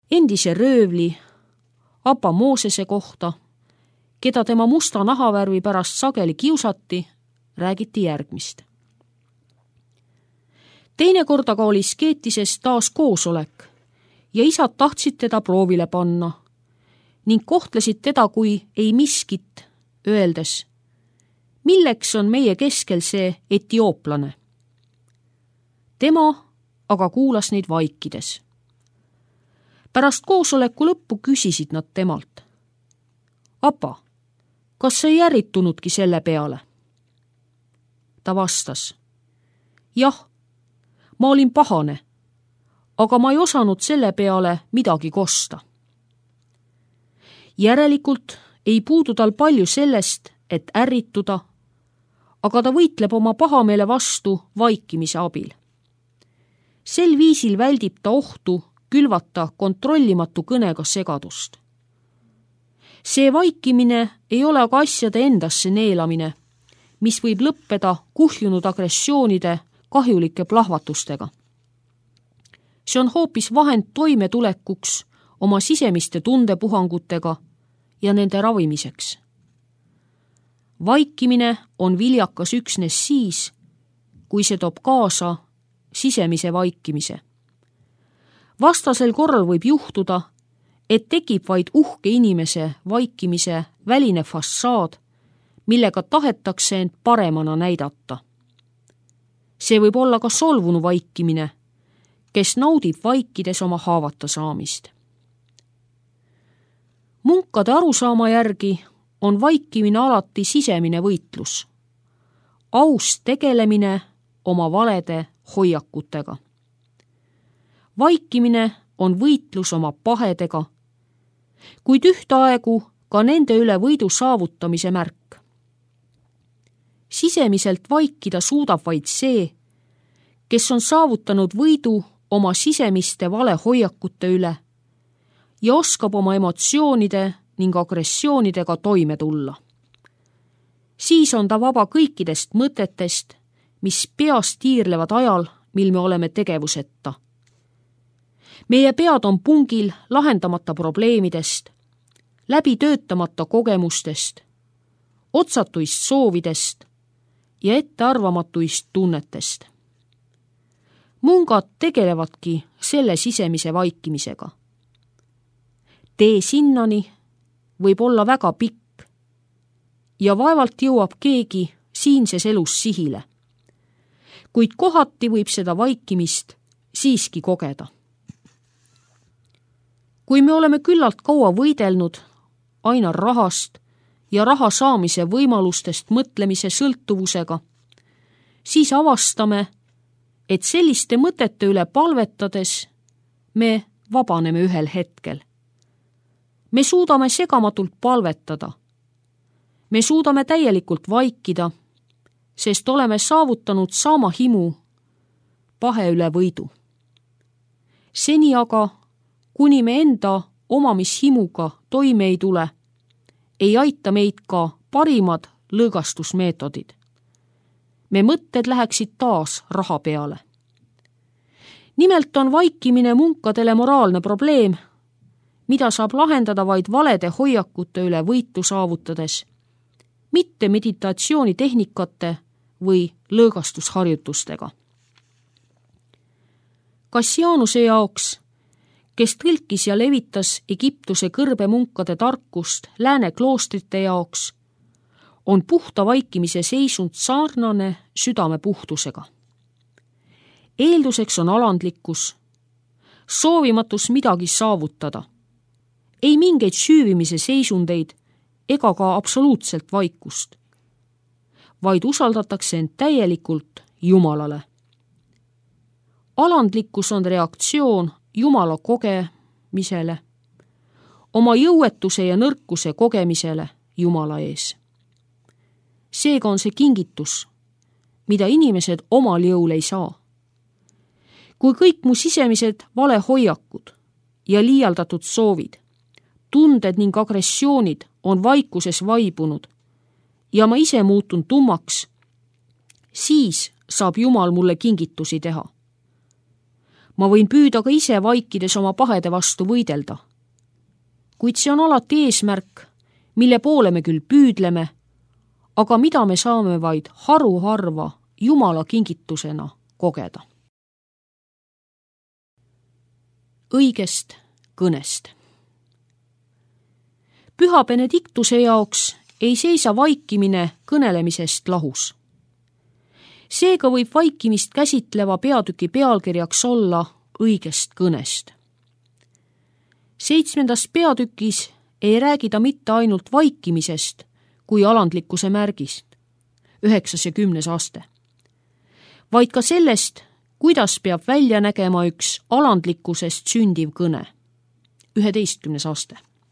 endise röövli, apa Moosese kohta, keda tema musta nahavärvi pärast sageli kiusati, räägiti järgmist. Teinekord aga oli Skeetises taas koosolek ja isad tahtsid teda proovile panna ning kohtlesid teda kui ei miskit, öeldes, milleks on meie keskel see etiooplane. Tema aga kuulas neid vaikides. Pärast koosoleku lõppu küsisid nad temalt. Apa, kas sa ei ärritunudki selle peale? Ta vastas. Jah, ma olin pahane, aga ma ei osanud selle peale midagi kosta. Järelikult ei puudu tal palju sellest, et ärrituda, aga ta võitleb oma pahameele vastu vaikimise abil. Sel viisil väldib ta ohtu külvata kontrollimatu kõnega segadust. See vaikimine ei ole aga asjade endasse neelamine, mis võib lõppeda kuhjunud agressioonide kahjulike plahvatustega. See on hoopis vahend toimetulekuks oma sisemiste tundepuhangutega ja nende ravimiseks. Vaikimine on viljakas üksnes siis, kui see toob kaasa sisemise vaikimise. Vastasel korral võib juhtuda, et tekib vaid uhke inimese vaikimise väline fassaad, millega tahetakse end paremana näidata. See võib olla ka solvunu vaikimine, kes naudib vaikides oma haavata saamist. Munkade arusaama järgi on vaikimine alati sisemine võitlus, aus tegelemine oma valede hoiakutega. Vaikimine on võitlus oma pahedega, kuid ühtaegu ka nende üle võidu saavutamise märk. Sisemiselt vaikida suudab vaid see, kes on saavutanud võidu oma sisemiste valehoiakute üle ja oskab oma emotsioonide ning agressioonidega toime tulla. Siis on ta vaba kõikidest mõtetest, mis peas tiirlevad ajal, mil me oleme tegevuseta. Meie pead on pungil lahendamata probleemidest, läbi töötamata kogemustest, otsatuist soovidest ja ettearvamatuist tunnetest. Mungad tegelevadki selle sisemise vaikimisega. Tee sinnani võib olla väga pikk ja vaevalt jõuab keegi siinses elus sihile, kuid kohati võib seda vaikimist siiski kogeda. Kui me oleme küllalt kaua võidelnud aina rahast ja raha saamise võimalustest mõtlemise sõltuvusega, siis avastame, et selliste mõtete üle palvetades me vabaneme ühel hetkel. Me suudame segamatult palvetada. Me suudame täielikult vaikida, sest oleme saavutanud saama himu pahe üle võidu. Seni aga, kuni me enda omamishimuga toime ei tule, ei aita meid ka parimad lõõgastusmeetodid. Me mõtted läheksid taas raha peale. Nimelt on vaikimine munkadele moraalne probleem, mida saab lahendada vaid valede hoiakute üle võitu saavutades, mitte meditatsioonitehnikate või lõõgastusharjutustega. Kassianuse jaoks, kes tõlkis ja levitas Egiptuse kõrbemunkade tarkust lääne kloostrite jaoks, on puhta vaikimise seisund sarnane südame puhtusega. Eelduseks on alandlikkus, soovimatus midagi saavutada, ei mingeid süüvimise seisundeid ega ka absoluutselt vaikust, vaid usaldatakse end täielikult Jumalale. Alandlikkus on reaktsioon Jumala kogemisele, oma jõuetuse ja nõrkuse kogemisele Jumala ees. Seega on see kingitus, mida inimesed omal jõul ei saa. Kui kõik mu sisemised valehoiakud ja liialdatud soovid, tunded ning agressioonid on vaikuses vaibunud ja ma ise muutun tummaks, siis saab Jumal mulle kingitusi teha. Ma võin püüda ka ise vaikides oma pahede vastu võidelda. Kuid see on alati eesmärk, mille poole me küll püüdleme, aga mida me saame vaid haruharva Jumala kingitusena kogeda. Õigest kõnest. Püha Benediktuse jaoks ei seisa vaikimine kõnelemisest lahus. Seega võib vaikimist käsitleva peatüki pealkirjaks olla õigest kõnest. 7. peatükis ei räägi ta mitte ainult vaikimisest kui alandlikkuse märgist, 9. ja 10. aste, vaid ka sellest, kuidas peab välja nägema üks alandlikkusest sündiv kõne, 11. aste.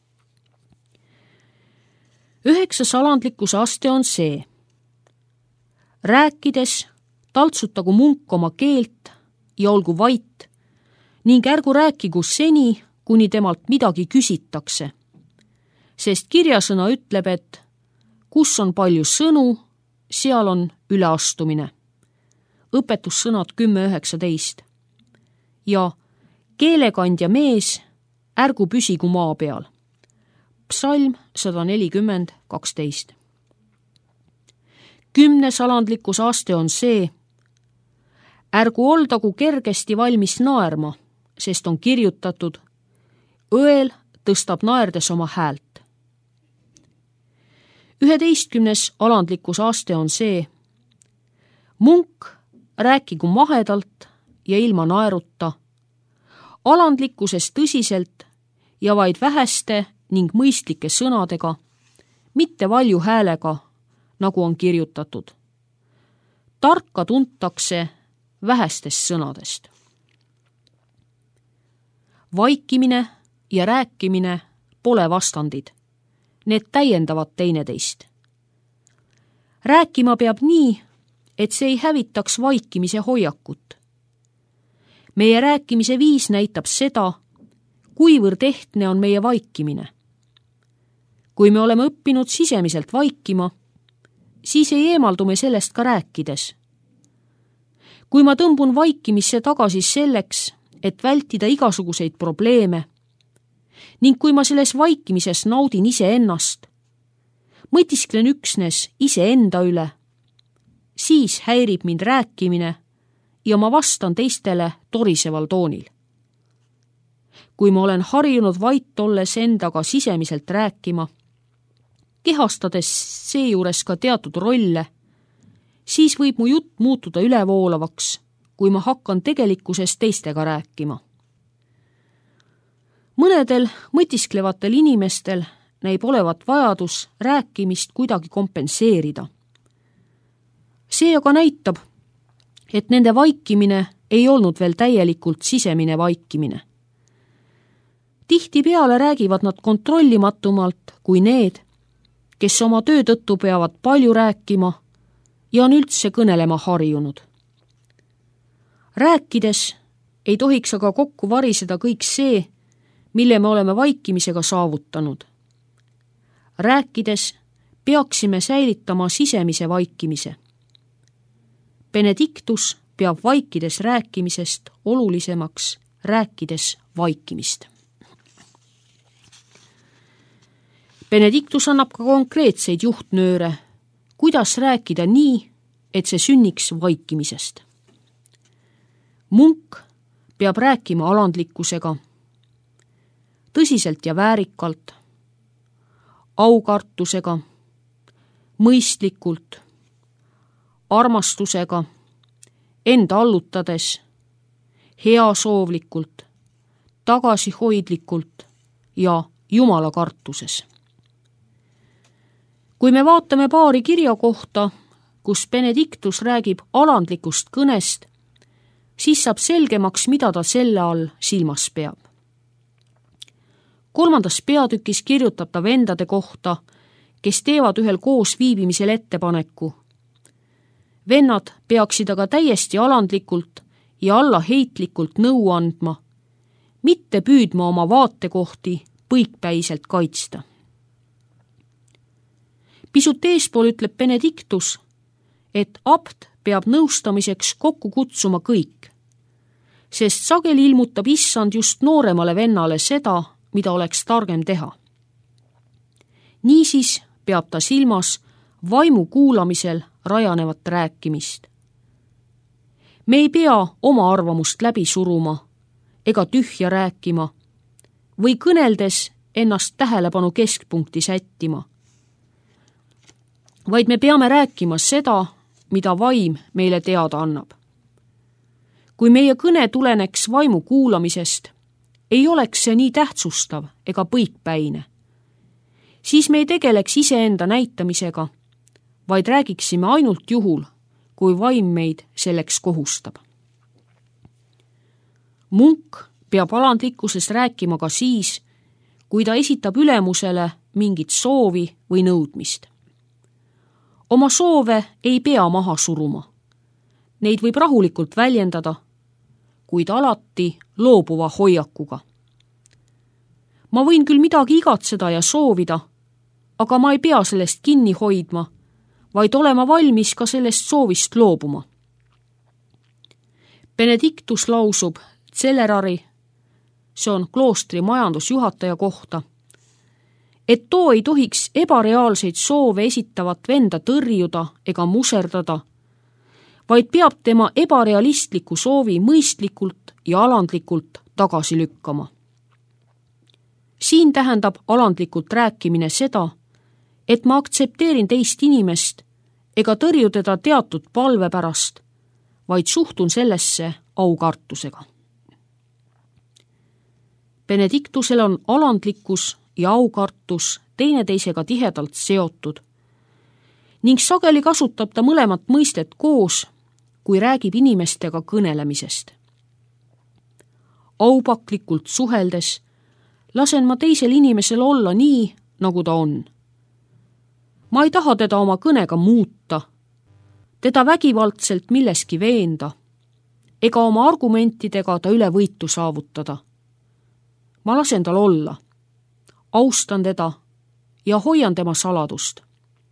9. alandlikkuse aste on see: rääkides taltsutagu munk oma keelt ja olgu vait ning ärgu rääkigu seni, kuni temalt midagi küsitakse, sest kirjasõna ütleb, et kus on palju sõnu, seal on üleastumine. Õpetussõnad 10.19. Ja keelekandja mees ärgu püsigu maa peal. Psalm 140.12. 10. alandlikkuse aste on see: ärgu oldagu kergesti valmis naerma, sest on kirjutatud, õel tõstab naerdes oma häält. 11. alandlikkuse aste on see: munk rääkigu mahedalt ja ilma naeruta, alandlikkuses tõsiselt ja vaid väheste ning mõistlike sõnadega, mitte valju häälega, nagu on kirjutatud. Tarka tuntakse vähestest sõnadest. Vaikimine ja rääkimine pole vastandid. Need täiendavad teineteist. Rääkima peab nii, et see ei hävitaks vaikimise hoiakut. Meie rääkimise viis näitab seda, kuivõrd ehtne on meie vaikimine. Kui me oleme õppinud sisemiselt vaikima, siis ei eemaldu me sellest ka rääkides. Kui ma tõmbun vaikimisse tagasi selleks, et vältida igasuguseid probleeme, ning kui ma selles vaikimises naudin iseennast, mõtisklen üksnes iseenda üle, siis häirib mind rääkimine ja ma vastan teistele toriseval toonil. Kui ma olen harjunud vait olles endaga sisemiselt rääkima, kehastades seejuures ka teatud rolle, siis võib mu jutt muutuda ülevoolavaks, kui ma hakkan tegelikkuses teistega rääkima. Mõnedel mõtisklevatel inimestel näib olevat vajadus rääkimist kuidagi kompenseerida. See aga näitab, et nende vaikimine ei olnud veel täielikult sisemine vaikimine. Tihtipeale räägivad nad kontrollimatumalt kui need, kes oma töö tõttu peavad palju rääkima ja on üldse kõnelema harjunud. Rääkides ei tohiks aga kokku variseda kõik see, mille me oleme vaikimisega saavutanud. Rääkides peaksime säilitama sisemise vaikimise. Benediktus peab vaikides rääkimisest olulisemaks rääkides vaikimist. Benediktus annab ka konkreetseid juhtnööre, kuidas rääkida nii, et see sünniks vaikimisest. Munk peab rääkima alandlikkusega, tõsiselt ja väärikalt, aukartusega, mõistlikult, armastusega, enda allutades, heasoovlikult, tagasihoidlikult ja Jumala kartuses. Kui me vaatame paari kirja kohta, kus Benediktus räägib alandlikust kõnest, siis saab selgemaks, mida ta selle all silmas peab. 3. peatükis kirjutab ta vendade kohta, kes teevad ühel koos viibimisel ettepaneku. Vennad peaksid aga täiesti alandlikult ja allaheitlikult nõu andma, mitte püüdma oma vaatekohti põikpäiselt kaitsta. Pisut eespool ütleb Benediktus, et abt peab nõustamiseks kokku kutsuma kõik. sest sageli ilmutab issand just nooremale vennale seda, mida oleks targem teha. Niisiis peab ta silmas vaimu kuulamisel rajanevat rääkimist. Me ei pea oma arvamust läbi suruma ega tühja rääkima või kõneldes ennast tähelepanu keskpunkti sättima, vaid me peame rääkima seda, mida vaim meile teada annab. Kui meie kõne tuleneks vaimu kuulamisest, ei oleks see nii tähtsustav ega põikpäine. Siis me ei tegeleks iseenda näitamisega, vaid räägiksime ainult juhul, kui vaim meid selleks kohustab. Munk peab alandlikkuses rääkima ka siis, kui ta esitab ülemusele mingit soovi või nõudmist. Oma soove ei pea maha suruma. Neid võib rahulikult väljendada, kuid alati loobuva hoiakuga. Ma võin küll midagi igatseda ja soovida, aga ma ei pea sellest kinni hoidma, vaid olema valmis ka sellest soovist loobuma. Benedictus lausub Celerari, see on kloostri majandusjuhataja kohta, et too ei tohiks ebareaalseid soove esitavat venda tõrjuda ega muserdada, vaid peab tema ebarealistliku soovi mõistlikult ja alandlikult tagasi lükkama. Siin tähendab alandlikult rääkimine seda, et ma aktsepteerin teist inimest ega tõrju teda teatud palve pärast, vaid suhtun sellesse aukartusega. Benedictusel on alandlikkus ja aukartus teineteisega tihedalt seotud ning sageli kasutab ta mõlemat mõistet koos, kui räägib inimestega kõnelemisest. Aupaklikult suheldes lasen ma teisel inimesel olla nii, nagu ta on. Ma ei taha teda oma kõnega muuta, teda vägivaldselt milleski veenda ega oma argumentidega ta üle võitu saavutada. Ma lasen tal olla, austan teda ja hoian tema saladust.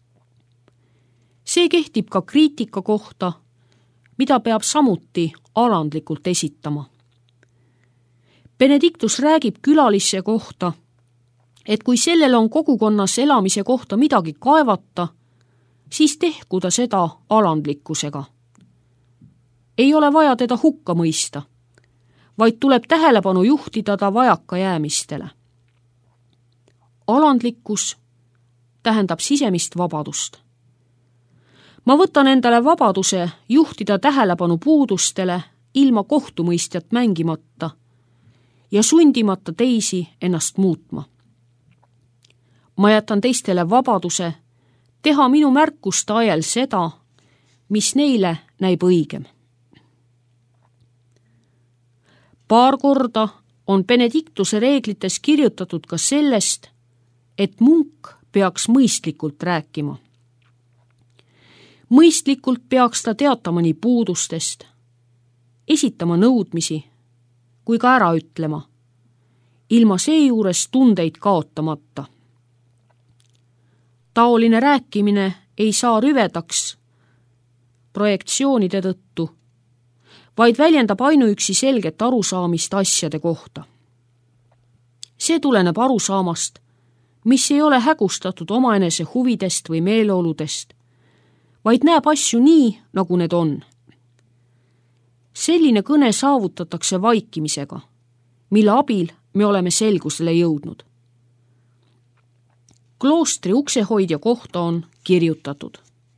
See kehtib ka kriitika kohta, mida peab samuti alandlikult esitama. Benedictus räägib külalisse kohta, et kui sellel on kogukonnas elamise kohta midagi kaevata, siis tehku ta seda alandlikkusega. Ei ole vaja teda hukka mõista, vaid tuleb tähelepanu juhtida ta vajakajäämistele. Alandlikkus tähendab sisemist vabadust. Ma võtan endale vabaduse juhtida tähelepanu puudustele ilma kohtumõistjat mängimata ja sundimata teisi ennast muutma. Ma jätan teistele vabaduse teha minu märkuste ajal seda, mis neile näib õigem. Paar korda on Benedictuse reeglites kirjutatud ka sellest, et munk peaks mõistlikult rääkima. Mõistlikult peaks ta teatama nii puudustest, esitama nõudmisi kui ka ära ütlema, ilma seejuures tundeid kaotamata. Taoline rääkimine ei saa rüvedaks projektsioonide tõttu, vaid väljendab ainuüksi selget arusaamist asjade kohta. See tuleneb arusaamast, mis ei ole hägustatud omaenese huvidest või meeleoludest, vaid näeb asju nii, nagu need on. Selline kõne saavutatakse vaikimisega, mille abil me oleme selgusele jõudnud. Kloostri uksehoidja kohta on kirjutatud.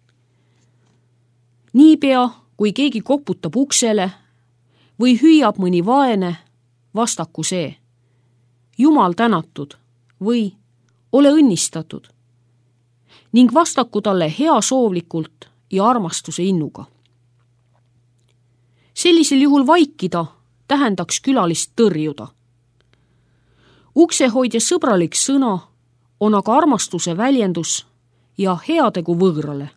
Niipea, kui keegi koputab uksele või hüüab mõni vaene, vastaku see: Jumal tänatud või ole õnnistatud ning vastaku talle heasoovlikult ja armastuse innuga. Sellisel juhul vaikida tähendaks külalist tõrjuda. Uksehoidja sõbralik sõna on aga armastuse väljendus ja heategu võõrale.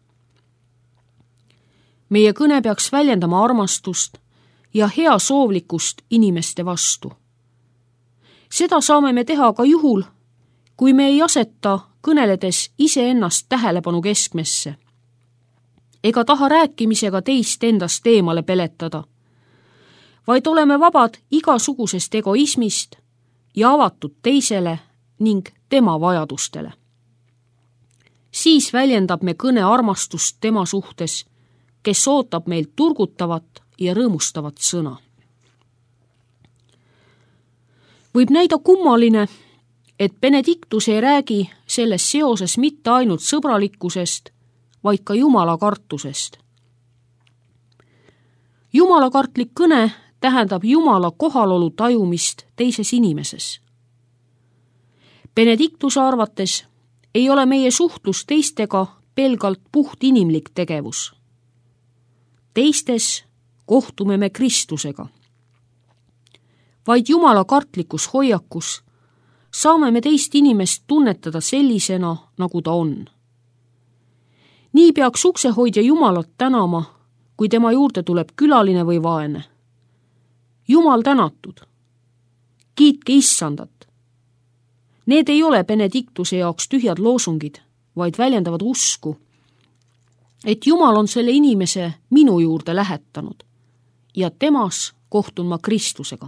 Meie kõne peaks väljendama armastust ja heasoovlikust inimeste vastu. Seda saame me teha ka juhul, kui me ei aseta kõneledes iseennast tähelepanu keskmesse ega taha rääkimisega teist endast eemale peletada, vaid oleme vabad igasugusest egoismist ja avatud teisele ning tema vajadustele. Siis väljendab me kõne armastust tema suhtes, kes ootab meilt turgutavat ja rõõmustavat sõna. Võib näida kummaline, et Benedictus ei räägi selles seoses mitte ainult sõbralikkusest, vaid ka Jumala kartusest. Jumalakartlik kõne tähendab Jumala kohalolu tajumist teises inimeses. Benedictuse arvates ei ole meie suhtlus teistega pelgalt puht inimlik tegevus. Teistes kohtume me Kristusega. Vaid Jumala kartlikus hoiakus saame me teist inimest tunnetada sellisena, nagu ta on. Nii peaks uksehoidja Jumalat tänama, kui tema juurde tuleb külaline või vaene. Jumal tänatud. Kiitke Issandat. Need ei ole Benedictuse jaoks tühjad loosungid, vaid väljendavad usku, et Jumal on selle inimese minu juurde lähetanud ja temas kohtun ma Kristusega.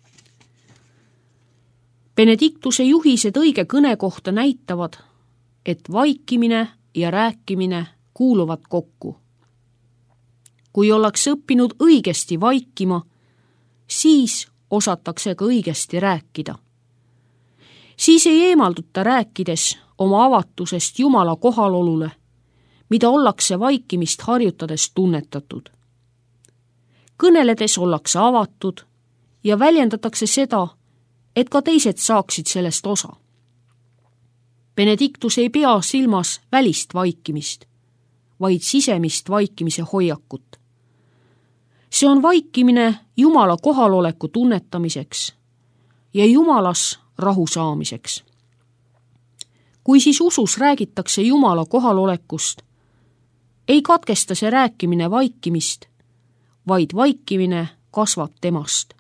Benedictuse juhised õige kõne kohta näitavad, et vaikimine ja rääkimine kuuluvad kokku. Kui ollakse õppinud õigesti vaikima, siis osatakse ka õigesti rääkida. Siis ei eemalduta rääkides oma avatusest Jumala kohalolule, mida ollakse vaikimist harjutades tunnetatud. Kõneledes ollakse avatud ja väljendatakse seda, et ka teised saaksid sellest osa. Benedictus ei pea silmas välist vaikimist, vaid sisemist vaikimise hoiakut. See on vaikimine Jumala kohaloleku tunnetamiseks ja Jumalas rahu saamiseks. Kui siis usus räägitakse Jumala kohalolekust, ei katkesta see rääkimine vaikimist, vaid vaikimine kasvab temast.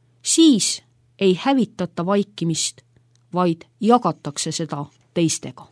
Siis ei hävitata vaikimist, vaid jagatakse seda teistega.